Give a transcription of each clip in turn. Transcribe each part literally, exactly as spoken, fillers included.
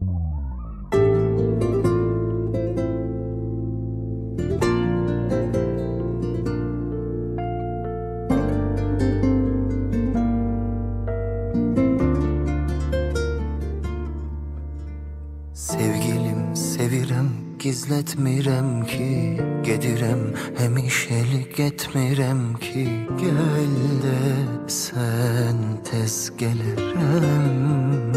Sevgilim sevirem, gizletmirem ki, gedirem hemişelik etmirem ki. Gel de sen tez gelerem.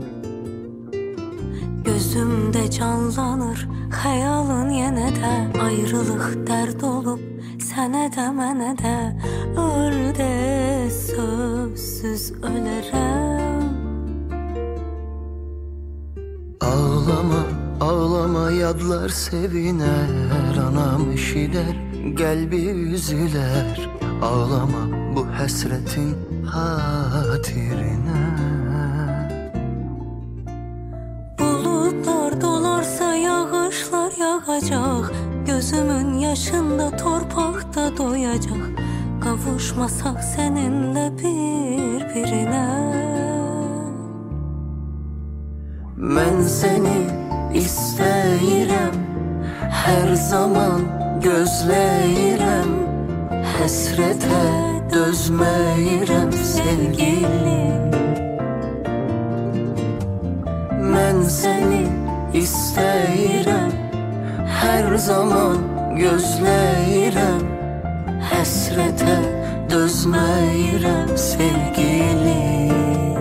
Gözümde canlanır hayalın yenə də, ayrılıq dərd olub sənə də mənə də. Öldə sözsüz ölərəm. Ağlama, ağlama, yadlar seviner, anam işider, kalbi üzüler. Ağlama bu hasretin hatirine. Bulutlar dolarsa yağışlar yağacak, gözümün yaşında torpaqda doyacak. Kavuşmasak seninle birbirine. Ben seni istəyirəm, her zaman gözləyirəm. Həsrətə dözməyirəm sevgilim. Ben seni istəyirəm, her zaman gözləyirəm. Həsrətə dözməyirəm sevgilim.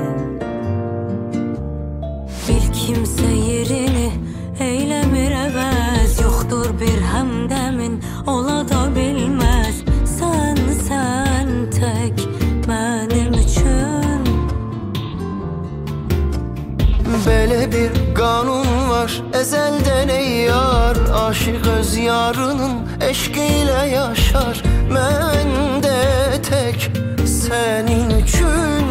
Bir kimse yerini eylemir əvəz, yoktur bir həmdəmin ola da bilməz. Sen sen tek benim üçün. Belə bir qanun var əzəldən ey yar, aşıq öz yarının eşqi ilə yaşar. Mən də tək sənin üçün.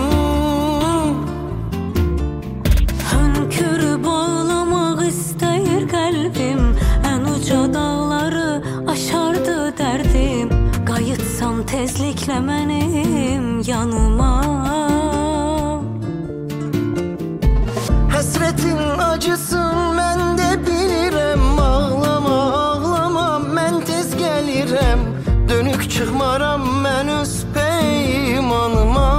Hönkürü bağlamaq istəyir qəlbim, ən uca dağları aşardı dərdim. Qayıtsan tezliklə mənim yanıma. Həsrətin acısın mən də bilirəm. Ağlama, ağlama, mən tez gəlirəm. Dönük çıxmaram mən öz peymanıma.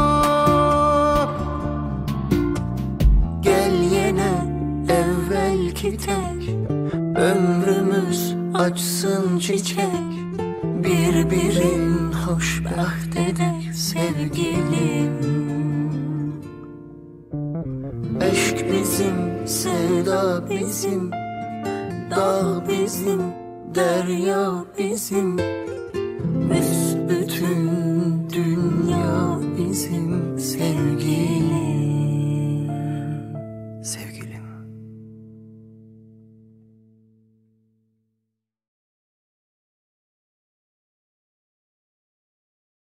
Gel yenə əvvəlki tək, ömrümüz açsın çiçək. Bir-birin xoşbəxt edək sevgilim. Eşq bizim, sevda bizim, dağ bizim, derya bizim. Büsbütün dünya bizim sevgilim.